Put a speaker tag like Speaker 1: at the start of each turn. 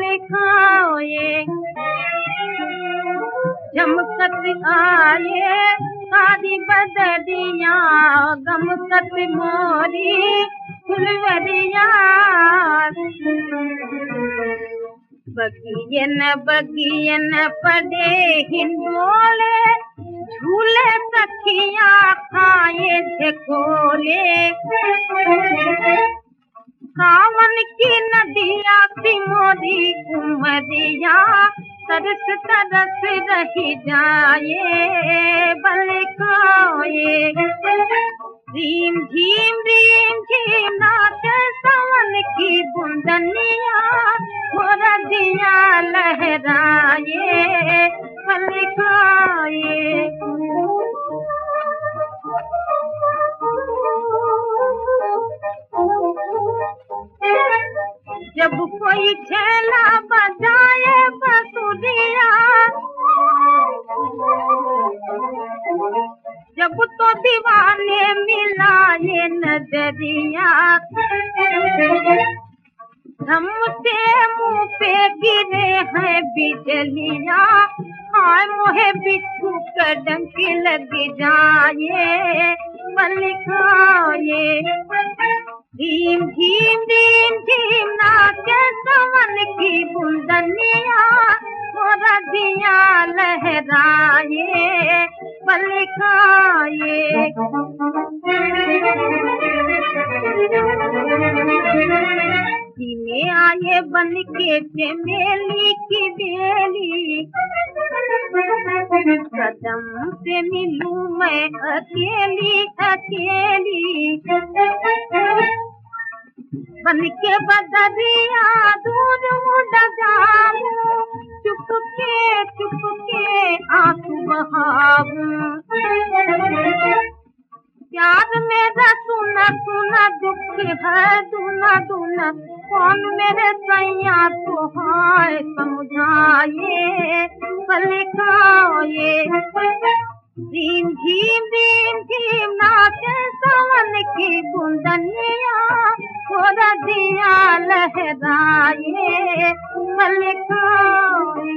Speaker 1: खाए चमकत आए सारी बदरिया गमकत मोरी फुलवरिया बगियन पड़े हिंडोले झूले सखिया खाए झकोले सावन की नदिया सिमोरी उमरिया तरस तरस रही जाए बल खाए रीम झीम नाचे सावन की बुंदनिया मोरा दिया लहराए बल खाए जब कोई छेला बजाए बसुरिया जब तो दीवाने मिलाए नजरिया हम से मुंह पे गिरे हैं बिजलियां हाय मोहे बिच्छू का डंक लग जाए बल खाए धीम धीम नाचे सावन की बुंदनिया मोरा दिया लहराए बल खाए में आए बन के चमेली की बेली कदम से मिलूं मैं अकेली बन के बदरिया दूर उड़ जाऊं चुपके आंसू बहाऊं प्यार मेरा सुना सुना दुख है दूना दूना कौन मेरे सैया तो हाय समझाए बल खाए धीम झीम नाचे सावन की बुंदनिया थोड़ा दिया लहराए बल खाए